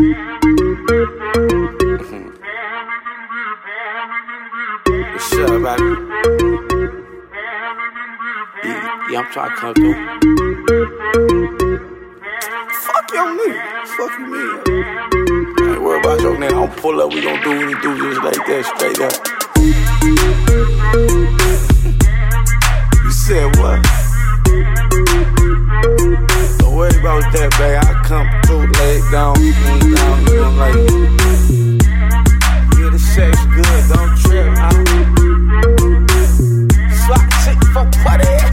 What's up, baby? Yeah, I'm trying to come through. Fuck your nigga. Fuck you, man. I ain't worried about your nigga. I'll pull up. We gon' do what we do just like that, straight up. You said what? Don't worry about that, baby. I come through, lay it down, you gon' like it. Yeah, the sex good, don't trip. Swap chick for party. Get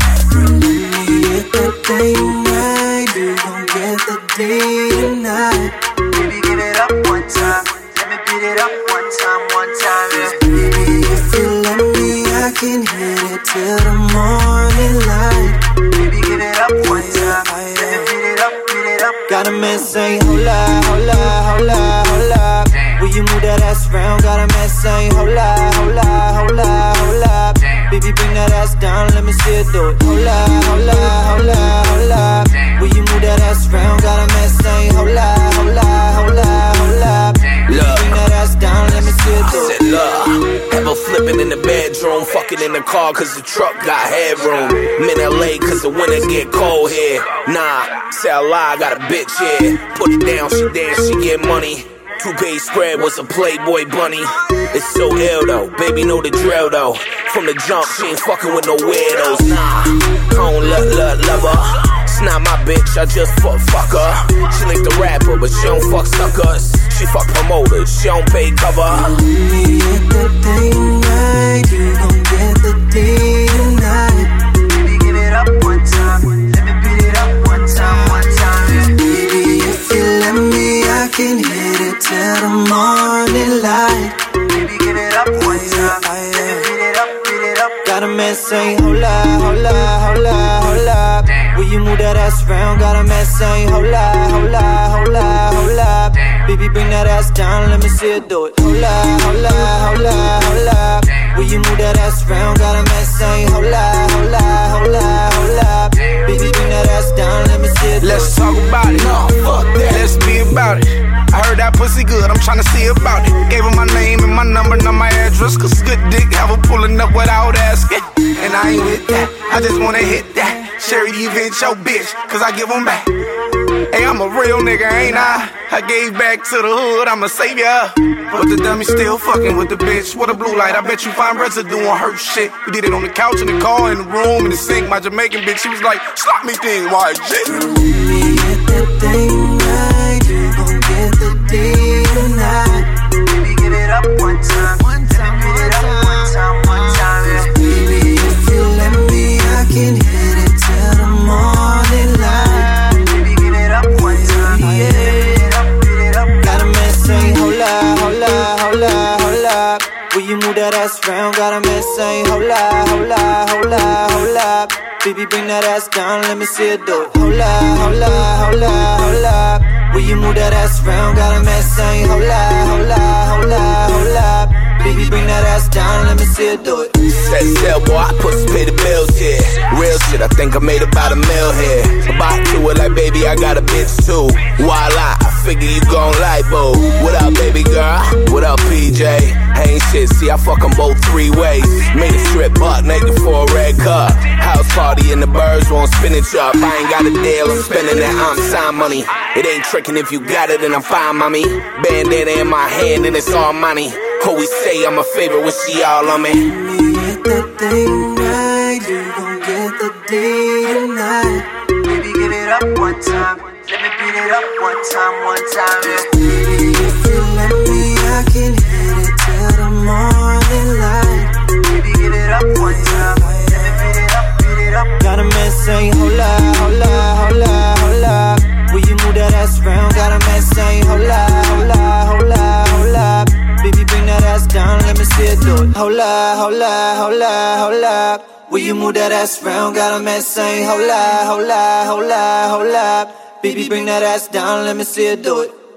that thing right, you gon' get the D tonight. Baby, give it up one time. Let me beat it up one time, yeah. Baby, if you let me, I can hit it till the morning light. Baby, give it up one time. Let me beat it up. Got a man saying, hola, hola, hola, hola. Will you move that ass round? Got a man saying, hola, hola, hola, hola. Baby, bring that ass down, let me see it do it. Hola, hola, hola, hola. Will you move that ass round? Got a man saying, hola, hola, hola, hola. Bring that ass down, let me see it do it. Have her flipping in the bedroom, fucking in the car cause the truck got headroom. I'm in LA cause the winter get cold here. Nah, say I lie, I got a bitch here. Put it down, she dance, she get money. Two-page spread was a Playboy bunny. It's so ill though, baby know the drill though. From the jump, she ain't fucking with no weirdos. Nah, I don't love her. It's not my bitch, I just fuck her. She like the rapper, but she don't fuck suckers. She fuck promoters, she don't pay cover. Let me hit that thing right, you gon' get the D tonight. Baby, give it up one time. Let me beat it up one time, yeah. Baby, if you let me, I can hit it till the morning light. Baby, give it up one time. Let me beat it up. Got a man saying, hola, hola, hola, hola. Will you move that ass round? Got a man saying, hola, hola, hola, hola. Baby, bring that ass down, let me see it do it. Hola, hola, hola, hola. Will you move that ass round? Got a man saying, hola, hola, hola, hola. Baby, bring that ass down, let me see it do it. Let's talk about it. No, fuck that. Let's be about it. I heard that pussy good, I'm tryna see about it. Gave her my name and my number, not my address. Cause good dick, have her pulling up without asking. And I ain't with that, I just wanna hit that. Sherry, the event your bitch, cause I give them back. Hey, I'm a real nigga, ain't I? I gave back to the hood, I'm a savior. But the dummy still fucking with the bitch. What a blue light, I bet you find residue on her shit. We did it on the couch, in the car, in the room, in the sink. My Jamaican bitch, she was like, slap me thing, why shit? Let me hit that thing right, you gon' get the D tonight. Baby, give it up one time. Let me beat it up one time, yeah. Baby, if you let me, I can hit it till the morning light. Baby, give it up one time. Yeah. Beat it up. Got a man saying, hola, hola, hola, hola. Will you move that ass round? Got a man saying, hola, hola, hola, hola. Baby, bring that ass down, let me see it do it. Hola, hola, hola, hola. Will you move that ass round? Got a man saying, hola, hola, hola, hola. Baby, bring that ass down, let me see it do it. Set sail, boy, I put some pay the bills here. Real shit, I think I made about $1 mil here. About to it like, baby, I got a bitch too. Voila, I figure you gon' like, boo. What up, baby girl? What up, PJ? Ain't shit, see, I fuck them both 3 ways. Made a strip butt naked for a red cup. House party and the birds won't spinach up. I ain't got a deal, I'm spending that I'm sign money. It ain't tricking if you got it and I'm fine, mommy. Bandana in my hand and it's all money. Always say I'm a favorite when she all on me. Let me hit that thing right, you gon' get the D tonight. Baby, give it up one time. Let me beat it up one time, yeah. Baby, if you let me, I can hit it till the morning light. Baby, give it up one time. Let me beat it up. Got a man saying, hola, hola, hola, hola. Will you move that ass round? Got a man saying, hola, hola, hola, hola. Baby, bring that ass down, let me see it do it. Hola, hola, hola, hola. Will you move that ass round? Got a man saying, hola, hola, hola, hola. Baby, bring that ass down, let me see it do it.